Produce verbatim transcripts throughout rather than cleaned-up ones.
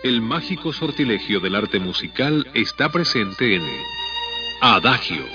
El mágico sortilegio del arte musical está presente en Adagio.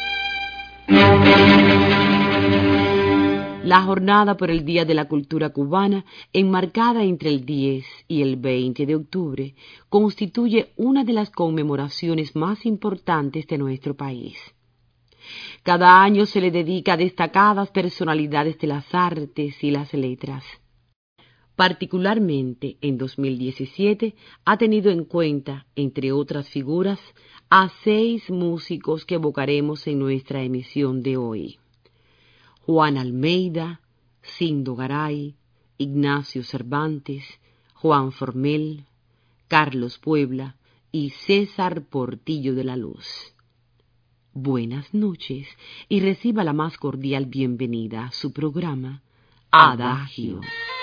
La jornada por el Día de la Cultura Cubana, enmarcada entre el diez y el veinte de octubre, constituye una de las conmemoraciones más importantes de nuestro país. Cada año se le dedica a destacadas personalidades de las artes y las letras. Particularmente en dos mil diecisiete ha tenido en cuenta, entre otras figuras, a seis músicos que evocaremos en nuestra emisión de hoy. Juan Almeida, Sindo Garay, Ignacio Cervantes, Juan Formel, Carlos Puebla y César Portillo de la Luz. Buenas noches y reciba la más cordial bienvenida a su programa Adagio.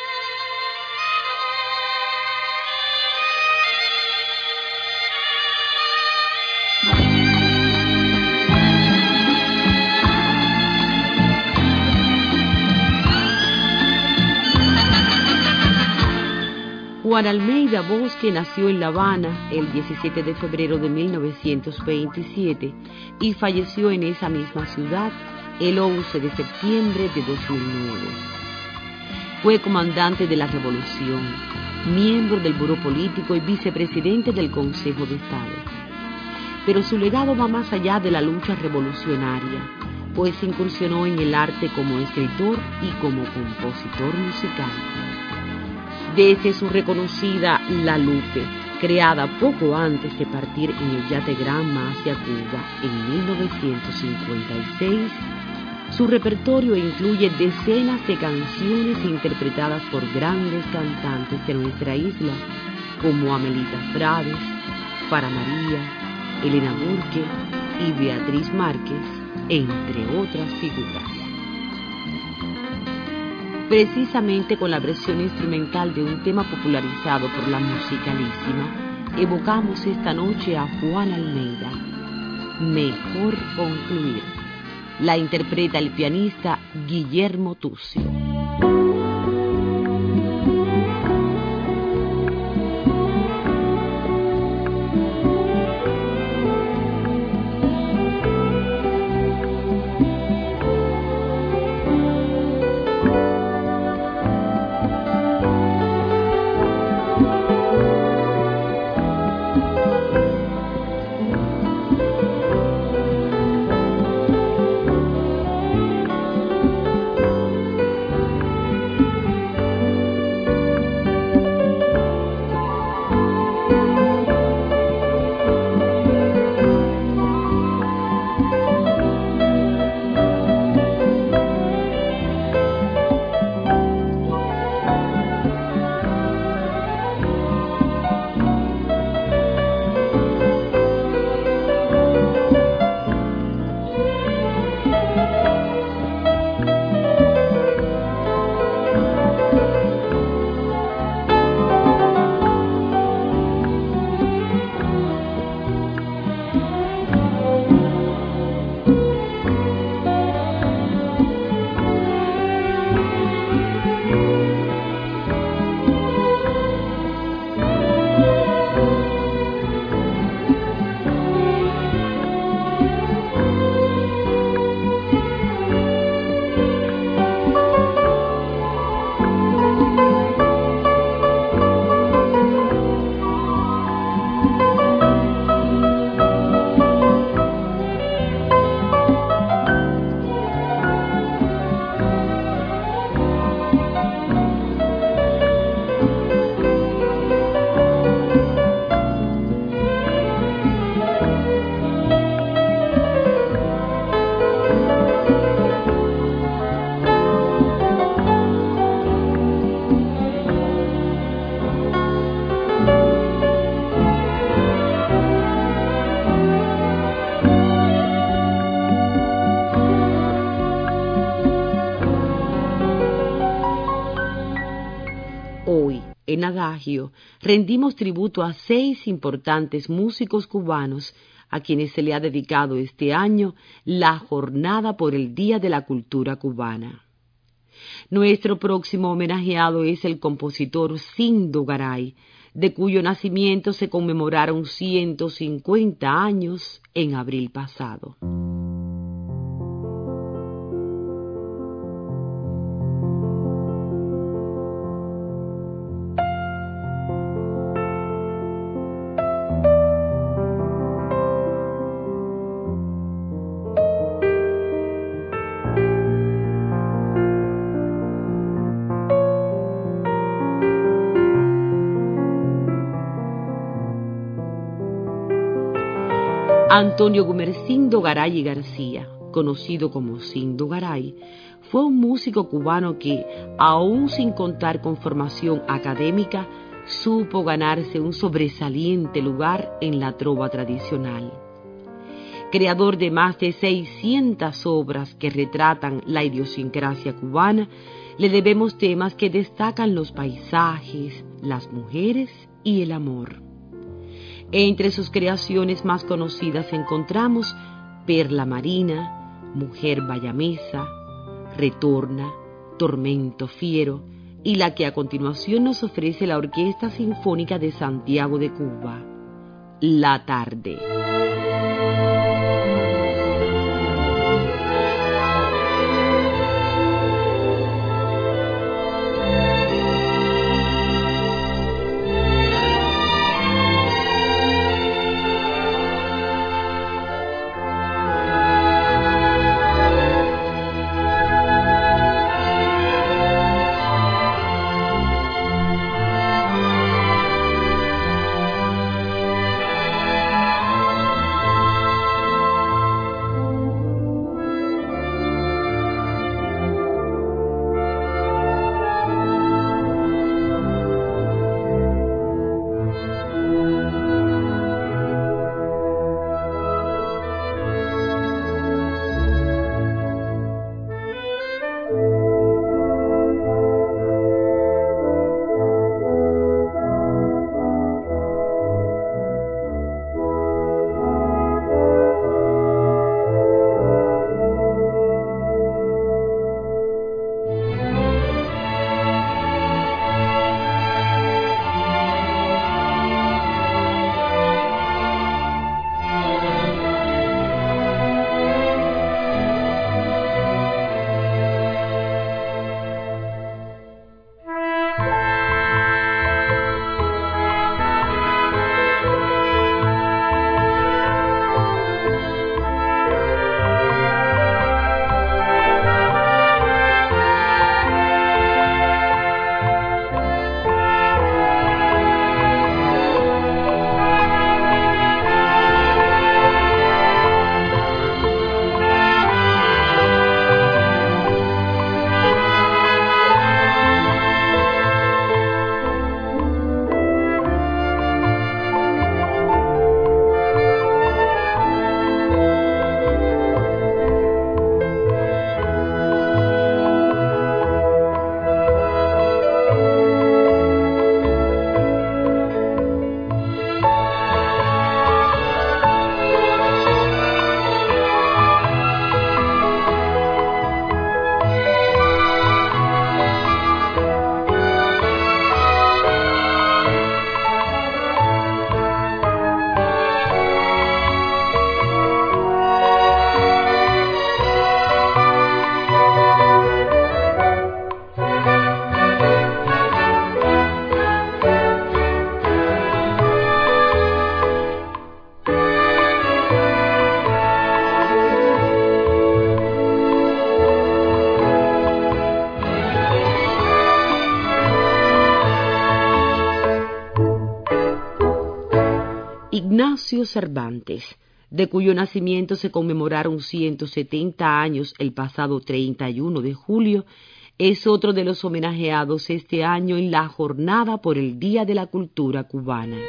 Juan Almeida Bosque nació en La Habana el diecisiete de febrero de mil novecientos veintisiete y falleció en esa misma ciudad el once de septiembre de dos mil nueve. Fue comandante de la Revolución, miembro del Buró Político y vicepresidente del Consejo de Estado. Pero su legado va más allá de la lucha revolucionaria, pues incursionó en el arte como escritor y como compositor musical. Desde su reconocida La Lupe, creada poco antes de partir en el yate Granma hacia Cuba en mil novecientos cincuenta y seis, su repertorio incluye decenas de canciones interpretadas por grandes cantantes de nuestra isla, como Amelita Frades, Fara María, Elena Burke y Beatriz Márquez, entre otras figuras. Precisamente con la versión instrumental de un tema popularizado por la Musicalísima, evocamos esta noche a Juan Almeida. Mejor concluir. La interpreta el pianista Guillermo Tuccio. En Adagio rendimos tributo a seis importantes músicos cubanos a quienes se le ha dedicado este año la jornada por el Día de la Cultura Cubana. Nuestro próximo homenajeado es el compositor Sindo Garay, de cuyo nacimiento se conmemoraron ciento cincuenta años en abril pasado. Antonio Gumersindo Garay y García, conocido como Sindo Garay, fue un músico cubano que, aún sin contar con formación académica, supo ganarse un sobresaliente lugar en la trova tradicional. Creador de más de seiscientas obras que retratan la idiosincrasia cubana, le debemos temas que destacan los paisajes, las mujeres y el amor. Entre sus creaciones más conocidas encontramos Perla Marina, Mujer Bayamesa, Retorna, Tormento Fiero y la que a continuación nos ofrece la Orquesta Sinfónica de Santiago de Cuba, La Tarde. Ignacio Cervantes, de cuyo nacimiento se conmemoraron ciento setenta años el pasado treinta y uno de julio, es otro de los homenajeados este año en la Jornada por el Día de la Cultura Cubana.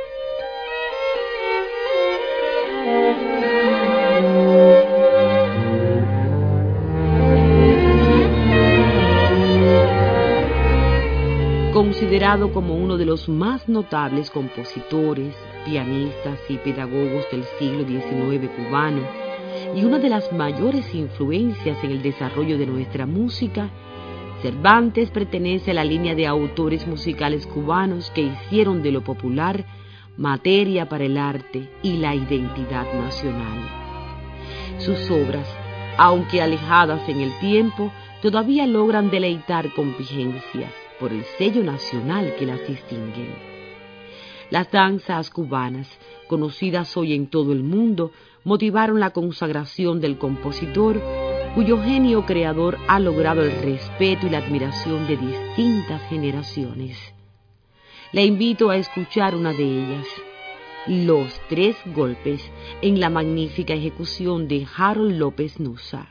Considerado como uno de los más notables compositores, pianistas y pedagogos del siglo diecinueve cubano y una de las mayores influencias en el desarrollo de nuestra música, Cervantes pertenece a la línea de autores musicales cubanos que hicieron de lo popular materia para el arte y la identidad nacional. Sus obras, aunque alejadas en el tiempo, todavía logran deleitar con vigencia por el sello nacional que las distinguen. Las danzas cubanas, conocidas hoy en todo el mundo, motivaron la consagración del compositor, cuyo genio creador ha logrado el respeto y la admiración de distintas generaciones. Le invito a escuchar una de ellas, Los Tres Golpes, en la magnífica ejecución de Harold López Nussa.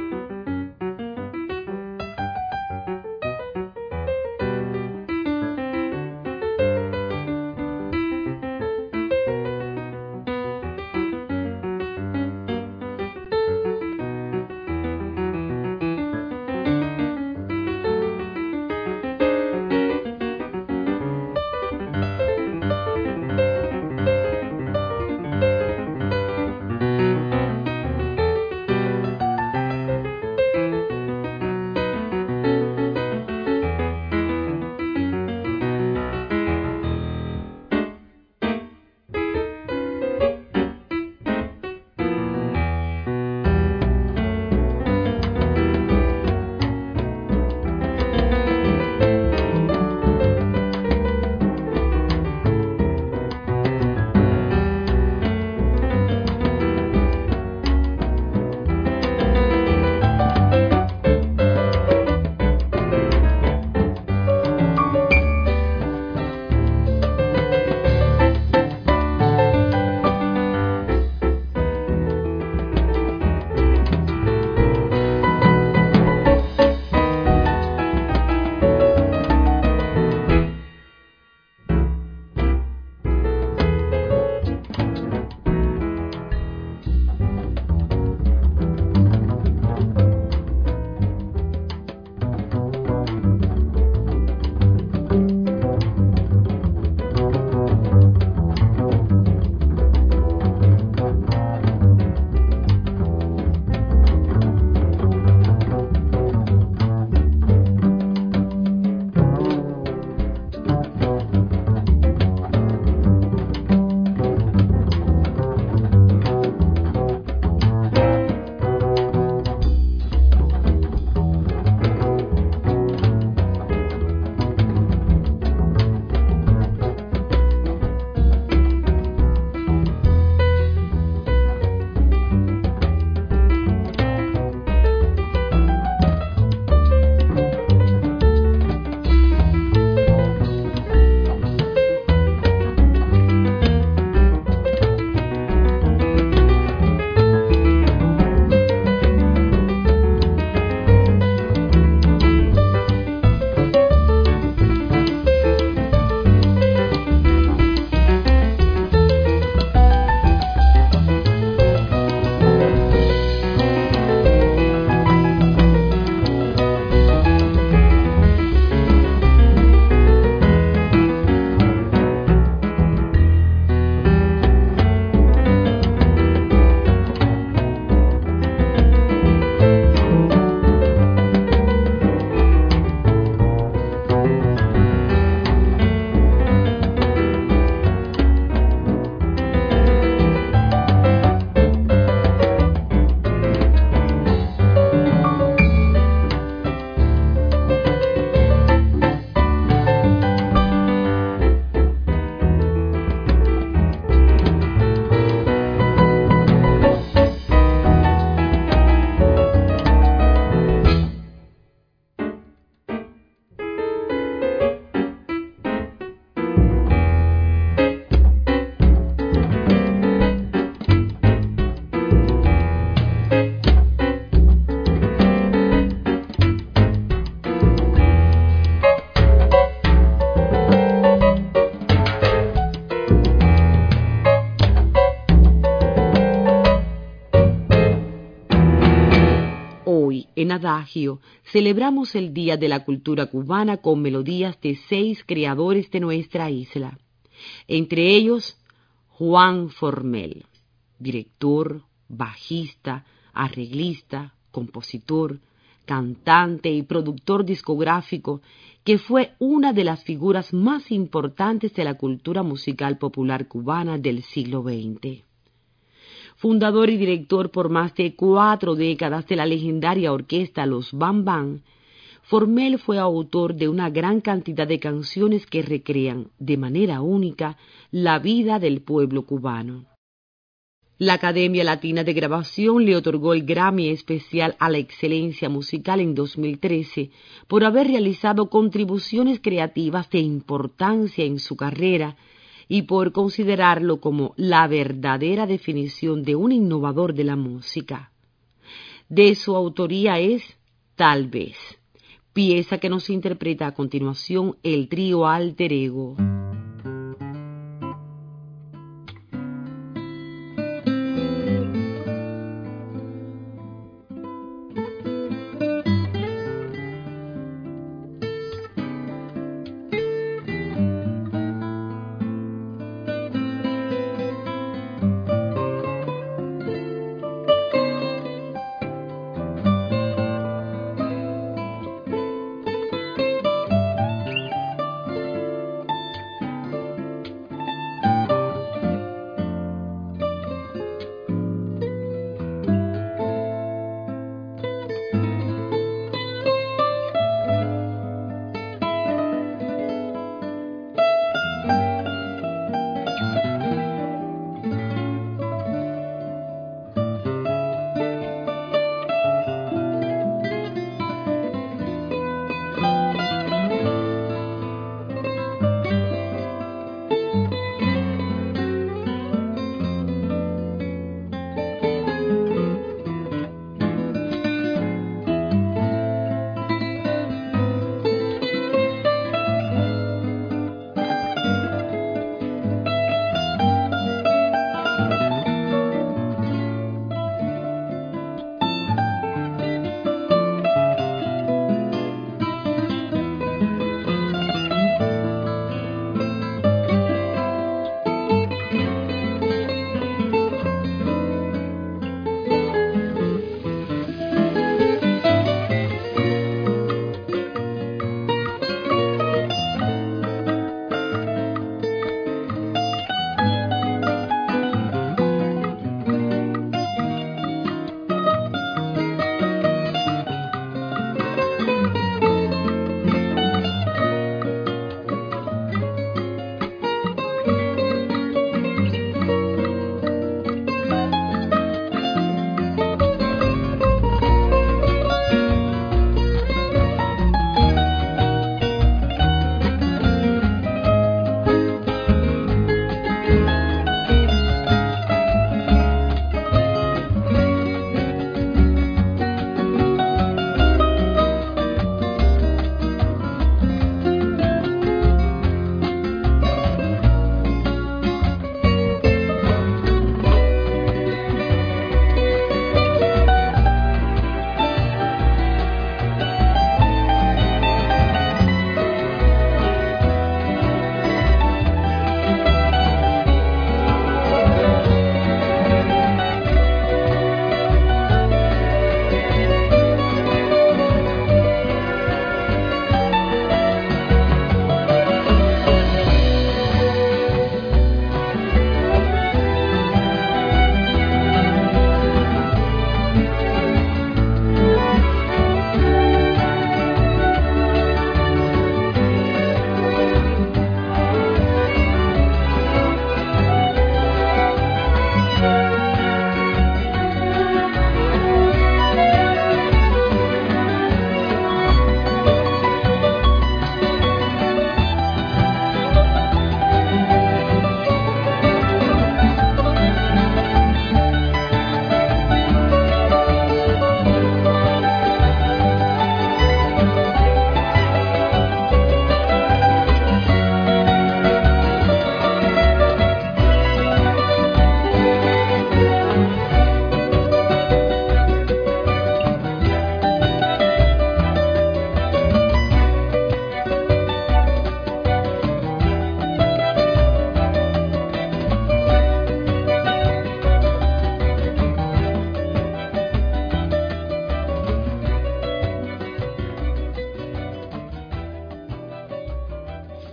En Adagio celebramos el Día de la Cultura Cubana con melodías de seis creadores de nuestra isla, entre ellos Juan Formel, director, bajista, arreglista, compositor, cantante y productor discográfico que fue una de las figuras más importantes de la cultura musical popular cubana del siglo veinte. Fundador y director por más de cuatro décadas de la legendaria orquesta Los Bam Bam, Formel fue autor de una gran cantidad de canciones que recrean de manera única la vida del pueblo cubano. La Academia Latina de Grabación le otorgó el Grammy especial a la excelencia musical en dos mil trece por haber realizado contribuciones creativas de importancia en su carrera y por considerarlo como la verdadera definición de un innovador de la música. De su autoría es Tal vez, pieza que nos interpreta a continuación el trío Alter Ego.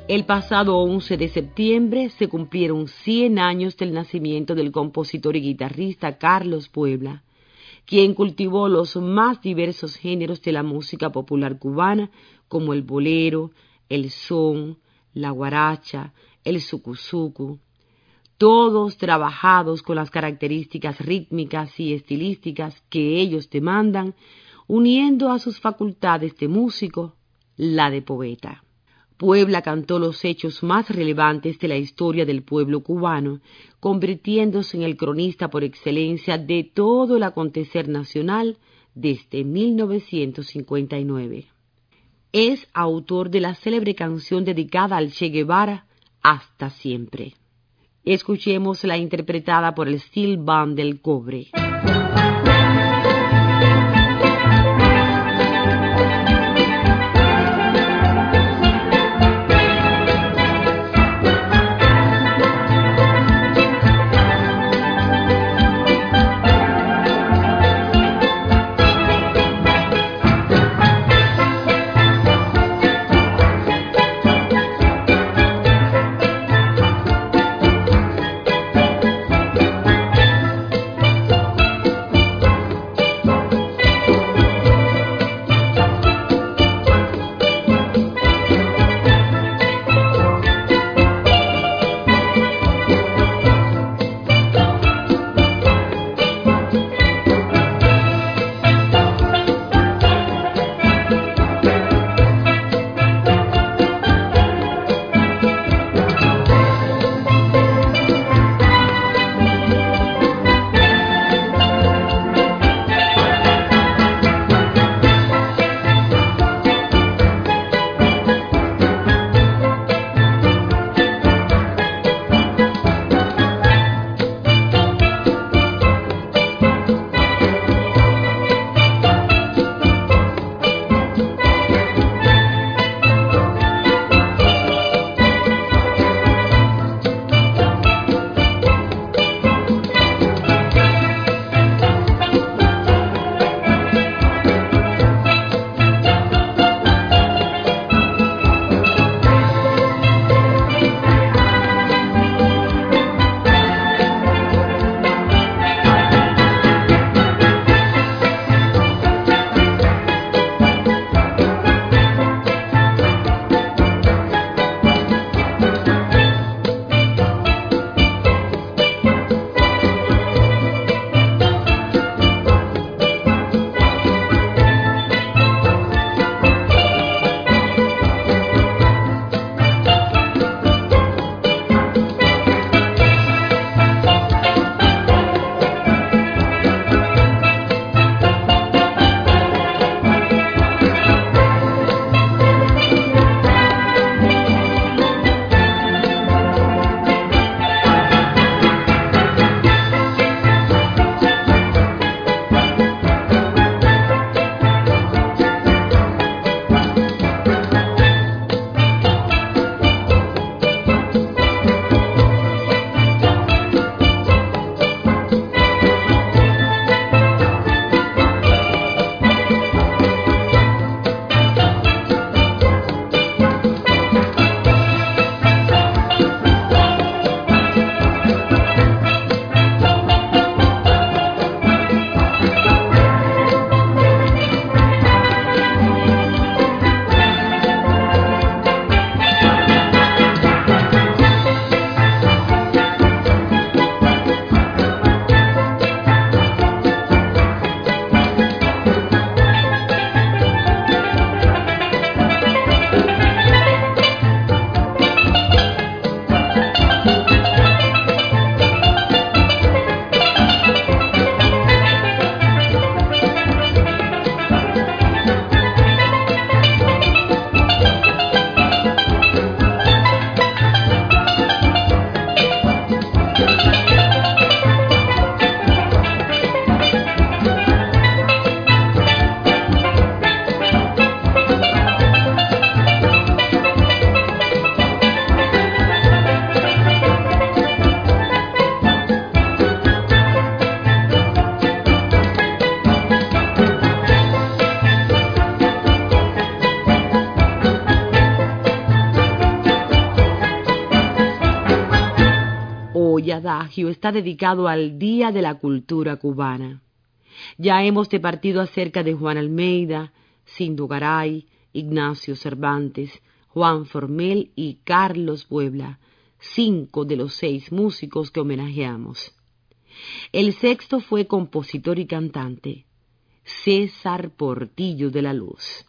El pasado once de septiembre se cumplieron cien años del nacimiento del compositor y guitarrista Carlos Puebla, quien cultivó los más diversos géneros de la música popular cubana, como el bolero, el son, la guaracha, el sucuzucu, todos trabajados con las características rítmicas y estilísticas que ellos demandan, uniendo a sus facultades de músico la de poeta. Puebla cantó los hechos más relevantes de la historia del pueblo cubano, convirtiéndose en el cronista por excelencia de todo el acontecer nacional desde mil novecientos cincuenta y nueve. Es autor de la célebre canción dedicada al Che Guevara, Hasta Siempre. Escuchemos la interpretada por el Steel Band del Cobre. adagio está dedicado al Día de la Cultura Cubana. Ya hemos departido acerca de Juan Almeida, Sindo Garay, Ignacio Cervantes, Juan Formel y Carlos Puebla, cinco de los seis músicos que homenajeamos. El sexto fue compositor y cantante, César Portillo de la Luz.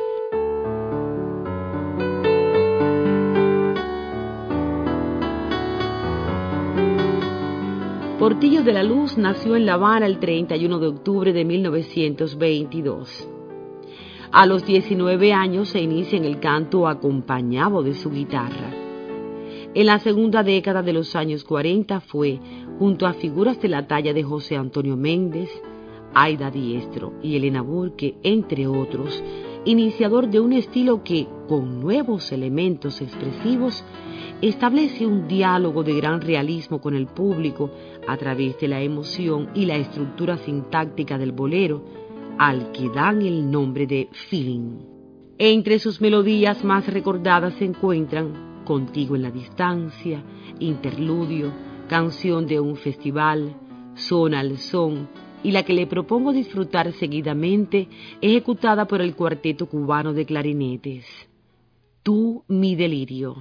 Portillo de la Luz nació en La Habana el treinta y uno de octubre de mil novecientos veintidós. A los diecinueve años se inicia en el canto acompañado de su guitarra. En la segunda década de los años cuarenta fue, junto a figuras de la talla de José Antonio Méndez, Aida Diestro y Elena Burke, entre otros, iniciador de un estilo que, con nuevos elementos expresivos, establece un diálogo de gran realismo con el público a través de la emoción y la estructura sintáctica del bolero, al que dan el nombre de feeling. Entre sus melodías más recordadas se encuentran Contigo en la distancia, Interludio, Canción de un festival, Son al son, y la que le propongo disfrutar seguidamente, ejecutada por el Cuarteto Cubano de Clarinetes, Tú mi delirio.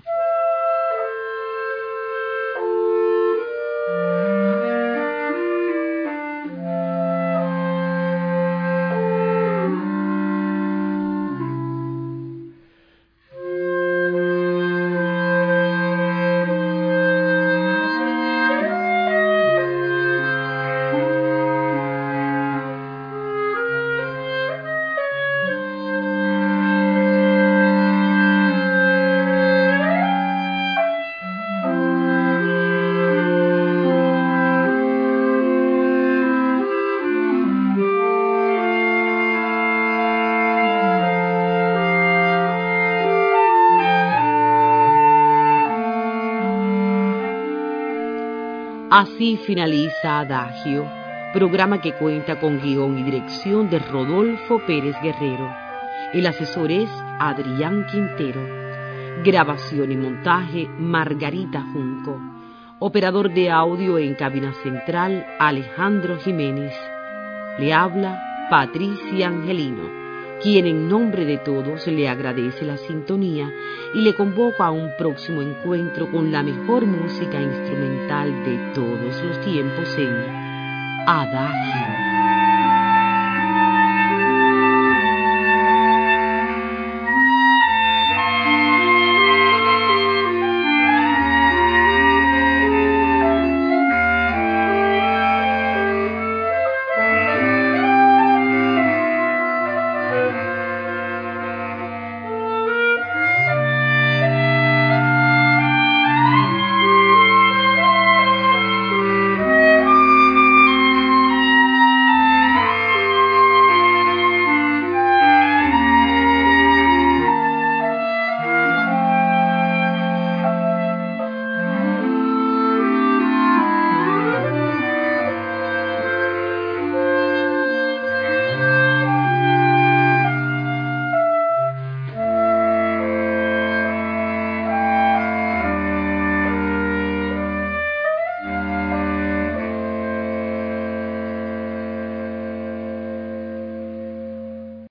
Así finaliza Adagio, programa que cuenta con guión y dirección de Rodolfo Pérez Guerrero. El asesor es Adrián Quintero. Grabación y montaje Margarita Junco. Operador de audio en cabina central Alejandro Jiménez. Le habla Patricia Angelino, quien en nombre de todos le agradece la sintonía y le convoca a un próximo encuentro con la mejor música instrumental de todos los tiempos en Adagio.